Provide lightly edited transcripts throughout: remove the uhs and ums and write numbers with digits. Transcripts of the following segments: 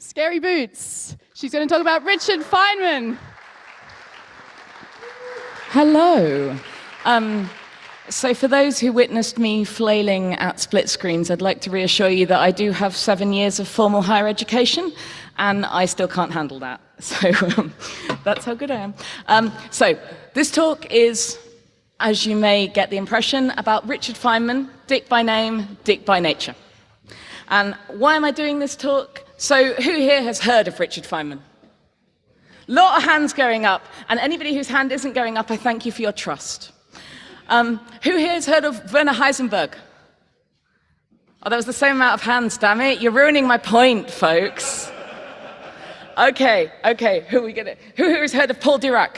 Scary Boots. She's going to talk about Richard Feynman. Hello. So for those who witnessed me flailing at split screens, I'd like to reassure you that I do have 7 years of formal higher education, and I still can't handle that. So that's how good I am. So this talk is, as you may get the impression, about Richard Feynman, Dick by name, Dick by nature. And why am I doing this talk? So who here has heard of Richard Feynman? Lot of hands going up, and anybody whose hand isn't going up, I thank you for your trust. Who here has heard of Werner Heisenberg? Oh, that was the same amount of hands, damn it. You're ruining my point, folks. Okay, who here has heard of Paul Dirac?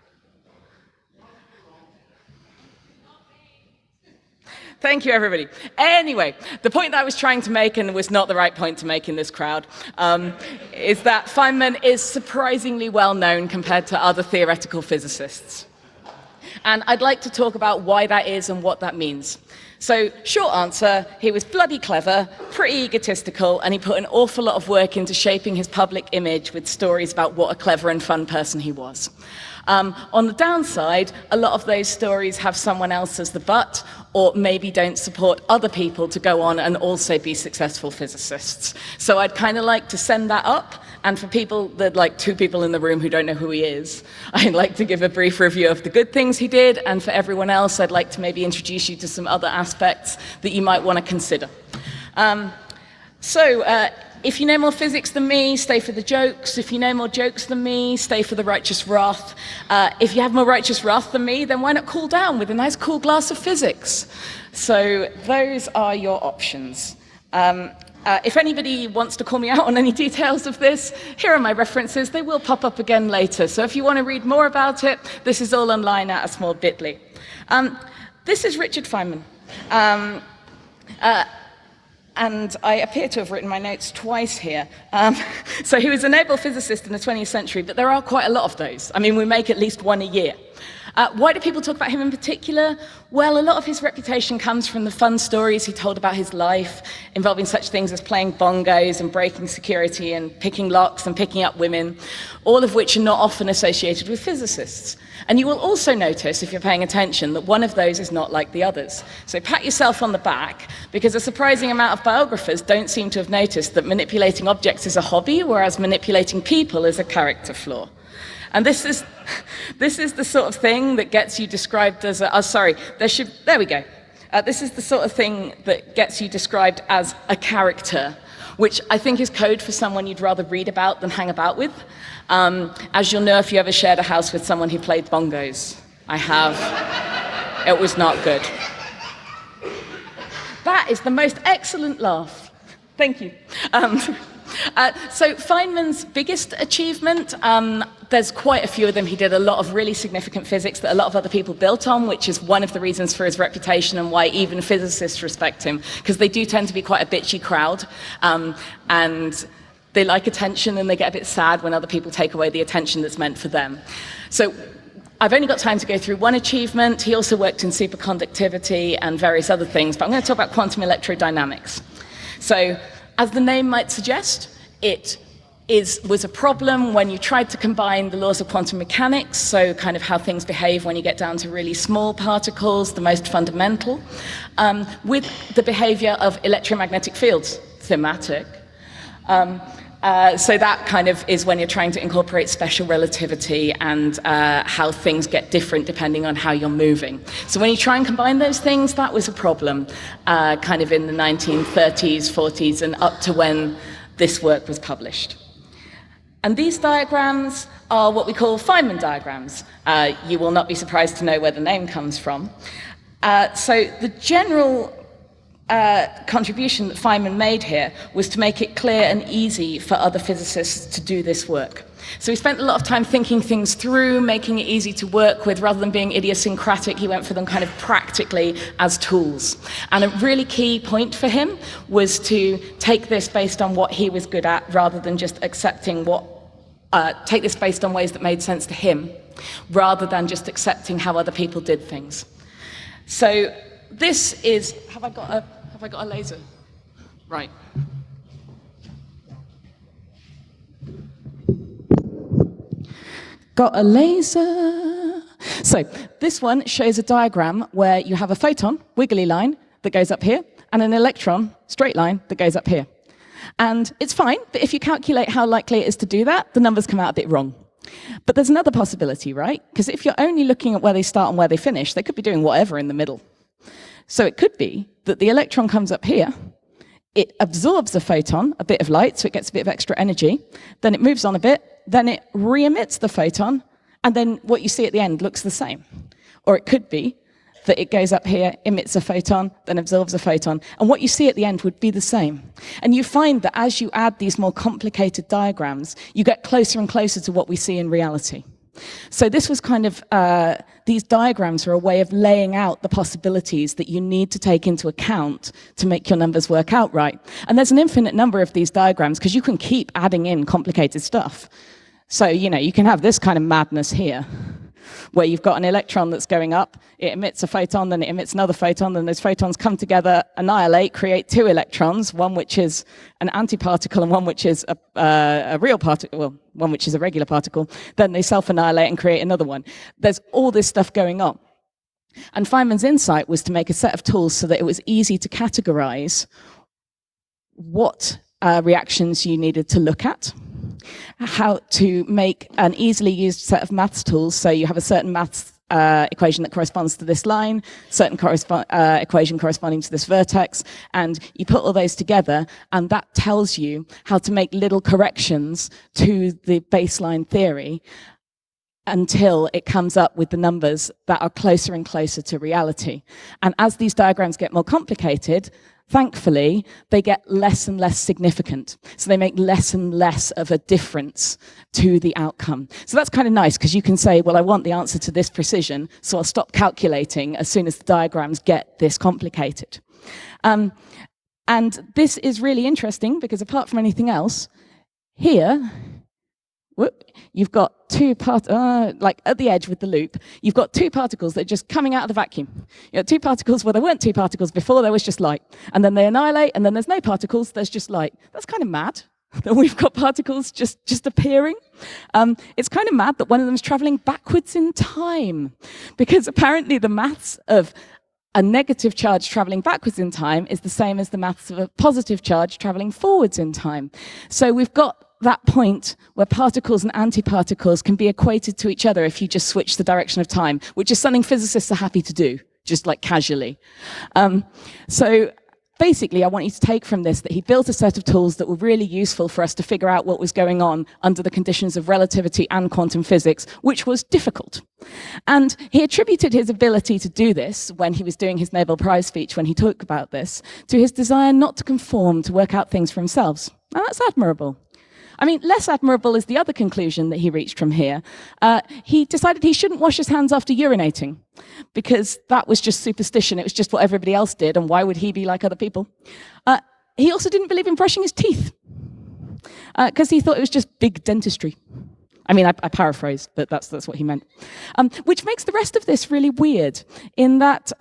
Thank you, everybody. Anyway, the point that I was trying to make, and was not the right point to make in this crowd, is that Feynman is surprisingly well known compared to other theoretical physicists. And I'd like to talk about why that is and what that means. So, short answer, he was bloody clever, pretty egotistical, and he put an awful lot of work into shaping his public image with stories about what a clever and fun person he was. On the downside, a lot of those stories have someone else as the butt, or maybe don't support other people to go on and also be successful physicists. So I'd kind of like to send that up, and for people, that like 2 people in the room who don't know who he is, I'd like to give a brief review of the good things he did, and for everyone else, I'd like to maybe introduce you to some other aspects that you might want to consider. If you know more physics than me, stay for the jokes. If you know more jokes than me, stay for the righteous wrath. If you have more righteous wrath than me, then why not cool down with a nice cool glass of physics? So those are your options. If anybody wants to call me out on any details of this, here are my references. They will pop up again later. So if you want to read more about it, this is all online at a small bit.ly. This is Richard Feynman. And I appear to have written my notes twice here. So he was a Nobel physicist in the 20th century, but there are quite a lot of those. I mean, we make at least one a year. Why do people talk about him in particular? Well, a lot of his reputation comes from the fun stories he told about his life, involving such things as playing bongos and breaking security and picking locks and picking up women, all of which are not often associated with physicists. And you will also notice, if you're paying attention, that one of those is not like the others. So pat yourself on the back, because a surprising amount of biographers don't seem to have noticed that manipulating objects is a hobby, whereas manipulating people is a character flaw. And this is the sort of thing that gets you described as there we go. This is the sort of thing that gets you described as a character, which I think is code for someone you'd rather read about than hang about with. As you'll know if you ever shared a house with someone who played bongos. I have. It was not good. That is the most excellent laugh. Thank you. So Feynman's biggest achievement, there's quite a few of them. He did a lot of really significant physics that a lot of other people built on, which is one of the reasons for his reputation and why even physicists respect him, because they do tend to be quite a bitchy crowd, and they like attention and they get a bit sad when other people take away the attention that's meant for them. So I've only got time to go through one achievement. He also worked in superconductivity and various other things, but I'm going to talk about quantum electrodynamics. So, as the name might suggest, it was a problem when you tried to combine the laws of quantum mechanics, so kind of how things behave when you get down to really small particles, the most fundamental, with the behavior of electromagnetic fields, thematic. So that kind of is when you're trying to incorporate special relativity and how things get different depending on how you're moving. So when you try and combine those things, that was a problem kind of in the 1930s, 40s, and up to when this work was published. And these diagrams are what we call Feynman diagrams. You will not be surprised to know where the name comes from. So the general contribution that Feynman made here was to make it clear and easy for other physicists to do this work. So he spent a lot of time thinking things through, making it easy to work with. Rather than being idiosyncratic, he went for them kind of practically as tools. And a really key point for him was to take this based on what he was good at, rather than just accepting take this based on ways that made sense to him, rather than just accepting how other people did things. So this is, have I got a laser? Right. Got a laser. So this one shows a diagram where you have a photon, wiggly line, that goes up here, and an electron, straight line, that goes up here. And it's fine, but if you calculate how likely it is to do that, the numbers come out a bit wrong. But there's another possibility, right? Because if you're only looking at where they start and where they finish, they could be doing whatever in the middle. So it could be that the electron comes up here, it absorbs a photon, a bit of light, so it gets a bit of extra energy, then it moves on a bit, then it re-emits the photon, and then what you see at the end looks the same. Or it could be that it goes up here, emits a photon, then absorbs a photon, and what you see at the end would be the same. And you find that as you add these more complicated diagrams, you get closer and closer to what we see in reality. So this was kind of, these diagrams are a way of laying out the possibilities that you need to take into account to make your numbers work out right. And there's an infinite number of these diagrams because you can keep adding in complicated stuff. So, you can have this kind of madness here, where you've got an electron that's going up, it emits a photon, then it emits another photon, then those photons come together, annihilate, create two electrons, one which is an antiparticle and one which is a real particle, well, one which is a regular particle, then they self-annihilate and create another one. There's all this stuff going on. And Feynman's insight was to make a set of tools so that it was easy to categorize what reactions you needed to look at, how to make an easily used set of maths tools, so you have a certain maths equation that corresponds to this line, certain equation corresponding to this vertex, and you put all those together, and that tells you how to make little corrections to the baseline theory until it comes up with the numbers that are closer and closer to reality. And as these diagrams get more complicated, thankfully, they get less and less significant. So they make less and less of a difference to the outcome. So that's kind of nice, because you can say, well, I want the answer to this precision, so I'll stop calculating as soon as the diagrams get this complicated. And this is really interesting, because apart from anything else, here, you've got two like at the edge with the loop, you've got two particles that are just coming out of the vacuum. You know, two particles where there weren't two particles before, there was just light. And then they annihilate, and then there's no particles, there's just light. That's kind of mad that we've got particles just appearing. It's kind of mad that one of them is traveling backwards in time, because apparently the maths of a negative charge traveling backwards in time is the same as the maths of a positive charge traveling forwards in time. So we've got that point where particles and antiparticles can be equated to each other if you just switch the direction of time, which is something physicists are happy to do, just like casually. So basically, I want you to take from this that he built a set of tools that were really useful for us to figure out what was going on under the conditions of relativity and quantum physics, which was difficult. And he attributed his ability to do this when he was doing his Nobel Prize speech, when he talked about this, to his desire not to conform, to work out things for himself. And that's admirable. I mean, less admirable is the other conclusion that he reached from here. He decided he shouldn't wash his hands after urinating, because that was just superstition. It was just what everybody else did, and why would he be like other people? He also didn't believe in brushing his teeth, because he thought it was just big dentistry. I mean, I paraphrased, but that's what he meant. Which makes the rest of this really weird, in that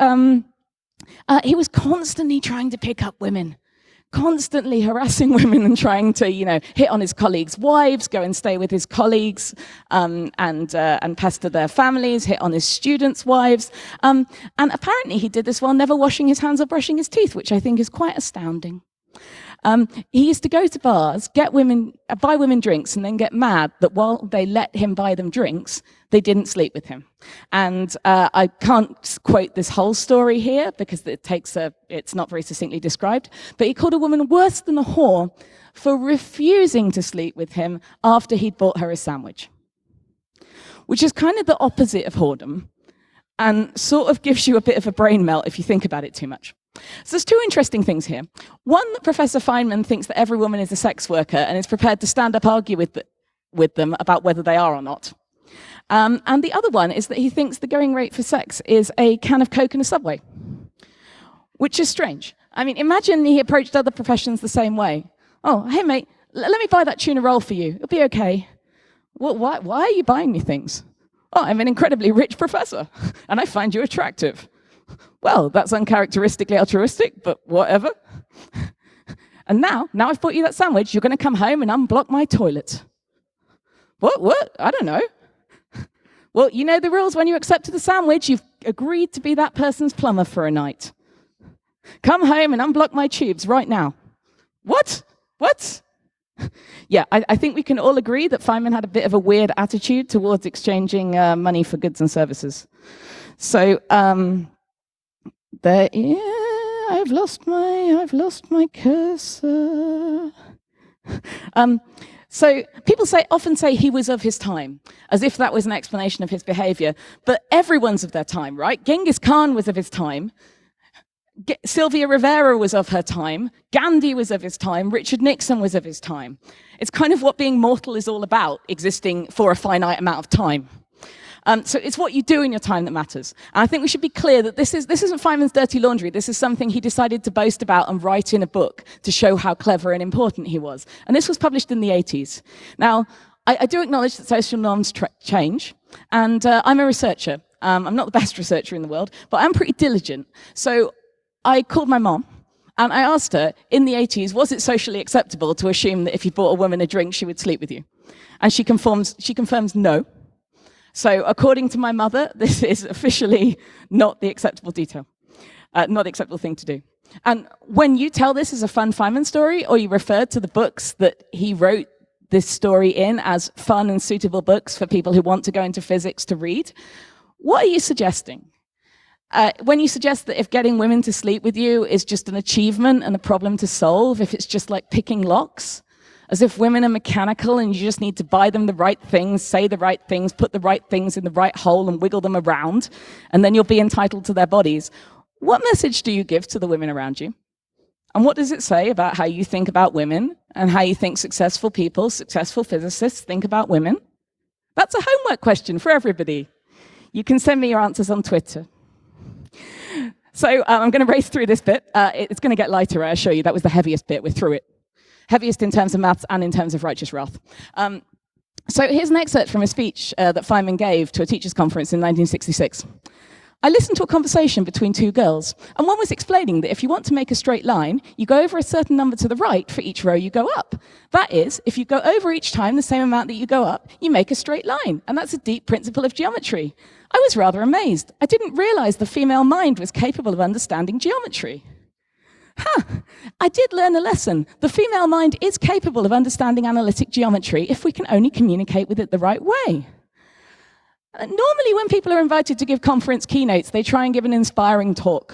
he was constantly trying to pick up women, constantly harassing women and trying to, hit on his colleagues' wives, go and stay with his colleagues, and pester their families, hit on his students' wives. And apparently he did this while never washing his hands or brushing his teeth, which I think is quite astounding. He used to go to bars, buy women drinks, and then get mad that while they let him buy them drinks, they didn't sleep with him. And I can't quote this whole story here because it's not very succinctly described, but he called a woman worse than a whore for refusing to sleep with him after he'd bought her a sandwich, which is kind of the opposite of whoredom and sort of gives you a bit of a brain melt if you think about it too much. So there's two interesting things here. One, that Professor Feynman thinks that every woman is a sex worker and is prepared to stand up argue with them about whether they are or not. And the other one is that he thinks the going rate for sex is a can of Coke in a Subway, which is strange. I mean, imagine he approached other professions the same way. Oh, hey, mate, let me buy that tuna roll for you. It'll be okay. Well, why are you buying me things? Oh, I'm an incredibly rich professor, and I find you attractive. Well, that's uncharacteristically altruistic, but whatever. And now I've bought you that sandwich, you're going to come home and unblock my toilet. What? I don't know. Well, you know the rules when you accepted the sandwich. You've agreed to be that person's plumber for a night. Come home and unblock my tubes right now. What? What? Yeah, I think we can all agree that Feynman had a bit of a weird attitude towards exchanging money for goods and services. So I've lost my cursor. So people often say he was of his time, as if that was an explanation of his behavior. But everyone's of their time, right? Genghis Khan was of his time. Sylvia Rivera was of her time. Gandhi was of his time. Richard Nixon was of his time. It's kind of what being mortal is all about, existing for a finite amount of time. So it's what you do in your time that matters. And I think we should be clear that this isn't Feynman's dirty laundry. This is something he decided to boast about and write in a book to show how clever and important he was. And this was published in the 80s. Now, I do acknowledge that social norms change. And I'm a researcher. I'm not the best researcher in the world, but I'm pretty diligent. So I called my mom, and I asked her, in the 80s, was it socially acceptable to assume that if you bought a woman a drink, she would sleep with you? And she confirms no. So according to my mother, this is officially not the acceptable not the acceptable thing to do. And when you tell this as a fun Feynman story, or you refer to the books that he wrote this story in as fun and suitable books for people who want to go into physics to read, what are you suggesting? When you suggest that if getting women to sleep with you is just an achievement and a problem to solve, if it's just like picking locks, as if women are mechanical and you just need to buy them the right things, say the right things, put the right things in the right hole and wiggle them around, and then you'll be entitled to their bodies, what message do you give to the women around you? And what does it say about how you think about women and how you think successful people, successful physicists think about women? That's a homework question for everybody. You can send me your answers on Twitter. So I'm going to race through this bit. It's going to get lighter, I assure you. That was the heaviest bit. We're through it. Heaviest in terms of maths and in terms of righteous wrath. So here's an excerpt from a speech that Feynman gave to a teachers' conference in 1966. I listened to a conversation between two girls, and one was explaining that if you want to make a straight line, you go over a certain number to the right for each row you go up. That is, if you go over each time the same amount that you go up, you make a straight line, and that's a deep principle of geometry. I was rather amazed. I didn't realize the female mind was capable of understanding geometry. I did learn a lesson. The female mind is capable of understanding analytic geometry if we can only communicate with it the right way. Normally, when people are invited to give conference keynotes, they try and give an inspiring talk.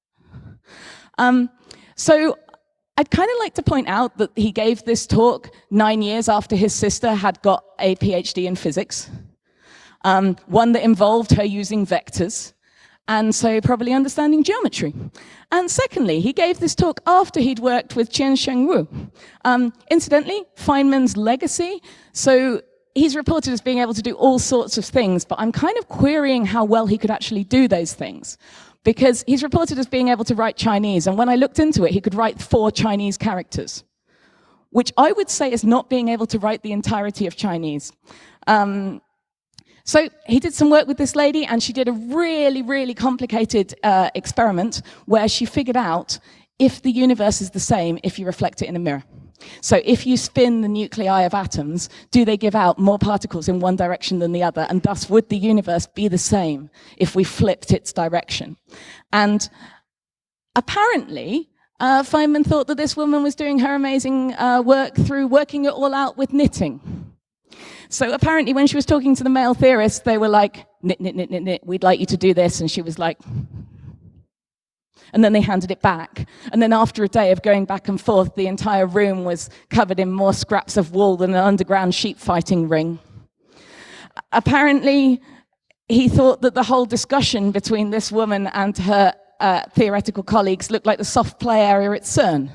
So I'd kind of like to point out that he gave this talk 9 years after his sister had got a PhD in physics, one that involved her using vectors, and so probably understanding geometry. And secondly, he gave this talk after he'd worked with Chien-Shiung Wu. Incidentally, Feynman's legacy, so he's reported as being able to do all sorts of things, but I'm kind of querying how well he could actually do those things. Because he's reported as being able to write Chinese, and when I looked into it, he could write 4 Chinese characters, which I would say is not being able to write the entirety of Chinese. So he did some work with this lady, and she did a really, really complicated experiment where she figured out if the universe is the same if you reflect it in a mirror. So if you spin the nuclei of atoms, do they give out more particles in one direction than the other? And thus, would the universe be the same if we flipped its direction? And apparently, Feynman thought that this woman was doing her amazing work through working it all out with knitting. So apparently, when she was talking to the male theorists, they were like, knit, knit, knit, knit, knit, we'd like you to do this. And she was like... And then they handed it back. And then after a day of going back and forth, the entire room was covered in more scraps of wool than an underground sheep fighting ring. Apparently, he thought that the whole discussion between this woman and her theoretical colleagues looked like the soft play area at CERN.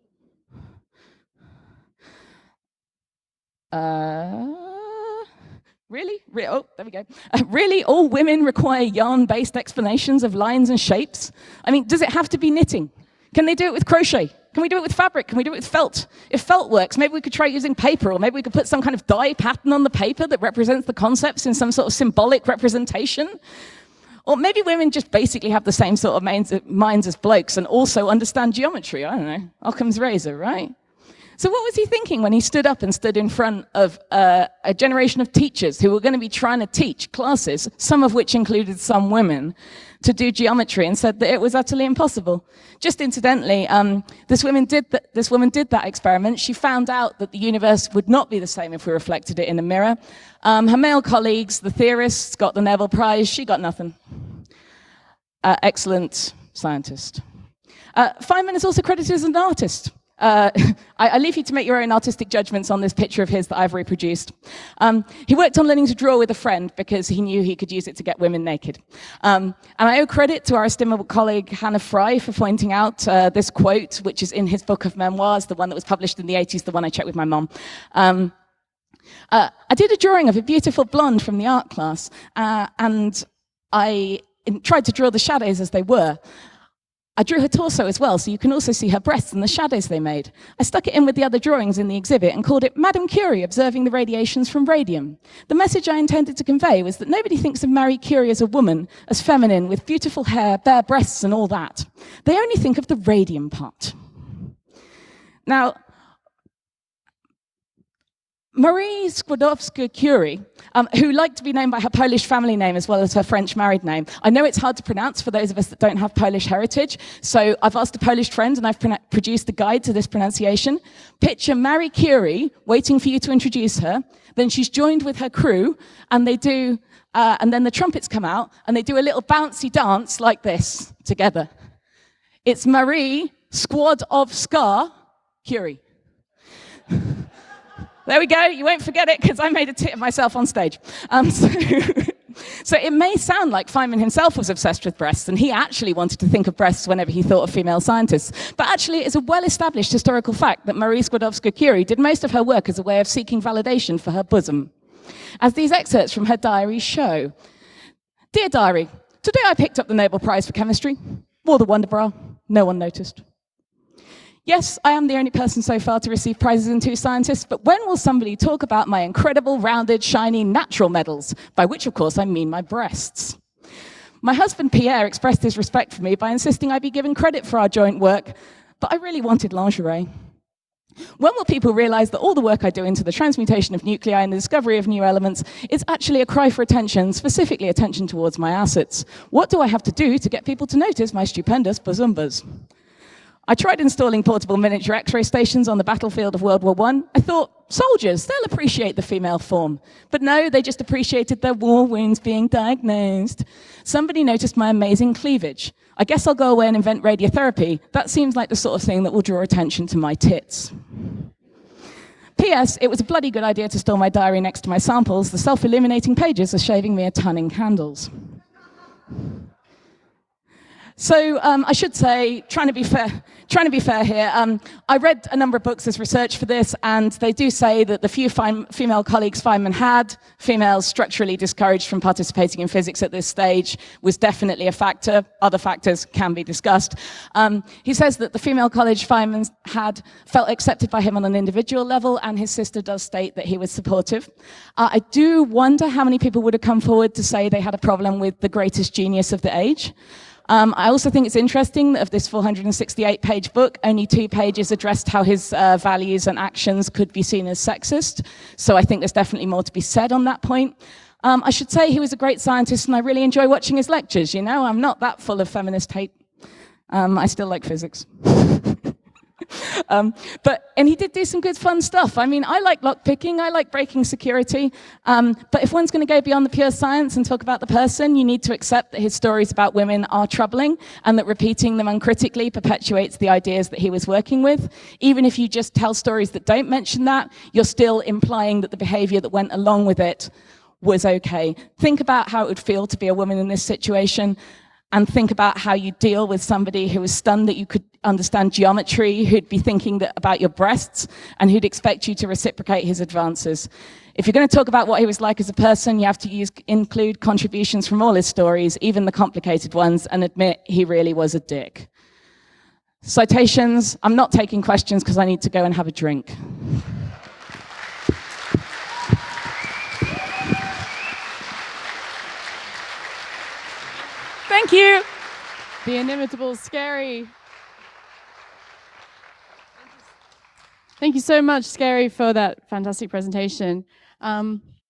Really? Oh, there we go. Really, all women require yarn-based explanations of lines and shapes? I mean, does it have to be knitting? Can they do it with crochet? Can we do it with fabric? Can we do it with felt? If felt works, maybe we could try using paper, or maybe we could put some kind of dye pattern on the paper that represents the concepts in some sort of symbolic representation. Or maybe women just basically have the same sort of minds as blokes and also understand geometry. I don't know. Occam's razor, right? So what was he thinking when he stood up and stood in front of a generation of teachers who were going to be trying to teach classes, some of which included some women, to do geometry, and said that it was utterly impossible? Just incidentally, this woman did that experiment. She found out that the universe would not be the same if we reflected it in a mirror. Her male colleagues, the theorists, got the Nobel Prize. She got nothing. Excellent scientist. Feynman is also credited as an artist. I leave you to make your own artistic judgments on this picture of his that I've reproduced. He worked on learning to draw with a friend because he knew he could use it to get women naked. And I owe credit to our estimable colleague Hannah Fry for pointing out this quote, which is in his book of memoirs, the one that was published in the 80s, the one I checked with my mom. I did a drawing of a beautiful blonde from the art class, and I tried to draw the shadows as they were. I drew her torso as well, so you can also see her breasts and the shadows they made. I stuck it in with the other drawings in the exhibit and called it Madame Curie observing the radiations from radium. The message I intended to convey was that nobody thinks of Marie Curie as a woman, as feminine, with beautiful hair, bare breasts and all that. They only think of the radium part. Now, Marie Skłodowska-Curie, who liked to be known by her Polish family name as well as her French married name. I know it's hard to pronounce for those of us that don't have Polish heritage, so I've asked a Polish friend and I've produced a guide to this pronunciation. Picture Marie Curie waiting for you to introduce her, then she's joined with her crew, and they do, and then the trumpets come out, and they do a little bouncy dance like this together. It's Marie Skłodowska-Curie. There we go. You won't forget it because I made a tit of myself on stage. So it may sound like Feynman himself was obsessed with breasts, and he actually wanted to think of breasts whenever he thought of female scientists. But actually, it's a well-established historical fact that Marie Skłodowska-Curie did most of her work as a way of seeking validation for her bosom, as these excerpts from her diary show. Dear diary, today I picked up the Nobel Prize for Chemistry. Wore the Wonder Bra. No one noticed. Yes, I am the only person so far to receive prizes in Two Scientists, but when will somebody talk about my incredible, rounded, shiny, natural medals? By which, of course, I mean my breasts. My husband, Pierre, expressed his respect for me by insisting I be given credit for our joint work, but I really wanted lingerie. When will people realize that all the work I do into the transmutation of nuclei and the discovery of new elements is actually a cry for attention, specifically attention towards my assets? What do I have to do to get people to notice my stupendous bazumbas? I tried installing portable miniature X-ray stations on the battlefield of World War I. I thought, soldiers, they'll appreciate the female form. But no, they just appreciated their war wounds being diagnosed. Somebody noticed my amazing cleavage. I guess I'll go away and invent radiotherapy. That seems like the sort of thing that will draw attention to my tits. P.S. It was a bloody good idea to store my diary next to my samples. The self-illuminating pages are shaving me a ton in candles. So I should say, trying to be fair here, I read a number of books as research for this, and they do say that the few female colleagues Feynman had, females structurally discouraged from participating in physics at this stage, was definitely a factor. Other factors can be discussed. He says that the female college Feynman had felt accepted by him on an individual level, and his sister does state that he was supportive. I do wonder how many people would have come forward to say they had a problem with the greatest genius of the age. I also think it's interesting that of this 468-page book, only 2 pages addressed how his values and actions could be seen as sexist. So I think there's definitely more to be said on that point. I should say he was a great scientist, and I really enjoy watching his lectures. You know, I'm not that full of feminist hate. I still like physics. And he did do some good fun stuff. I mean, I like lockpicking, I like breaking security, but if one's going to go beyond the pure science and talk about the person, you need to accept that his stories about women are troubling, and that repeating them uncritically perpetuates the ideas that he was working with. Even if you just tell stories that don't mention that, you're still implying that the behavior that went along with it was okay. Think about how it would feel to be a woman in this situation, and think about how you deal with somebody who was stunned that you could understand geometry, who'd be thinking about your breasts, and who'd expect you to reciprocate his advances. If you're going to talk about what he was like as a person, you have to include contributions from all his stories, even the complicated ones, and admit he really was a dick. Citations. I'm not taking questions because I need to go and have a drink. Thank you. The inimitable Scary. Thank you so much, Scary, for that fantastic presentation.